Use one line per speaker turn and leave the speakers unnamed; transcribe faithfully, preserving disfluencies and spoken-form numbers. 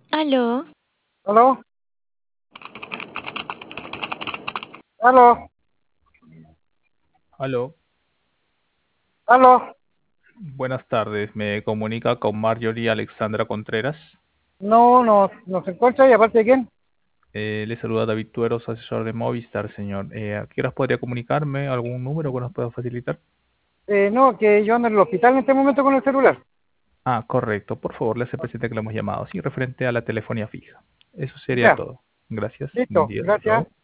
Aló,
¿Aló? ¿Aló?
Aló,
¿Aló?
buenas tardes. Me comunica con Marjorie Alexandra Contreras.
No, no, no se encuentra y aparte de quién.
Eh, le saluda David Tueros, asesor de Movistar, señor. Eh, ¿a qué horas podría comunicarme? ¿Algún número que nos pueda facilitar?
Eh, no, que yo ando en el hospital en este momento con el celular.
Ah, correcto. Por favor, le hace presente que lo hemos llamado. Sí, referente a la telefonía fija. Eso sería
Ya,
todo. Gracias. Buen
listo,
día. Hasta
gracias.
luego.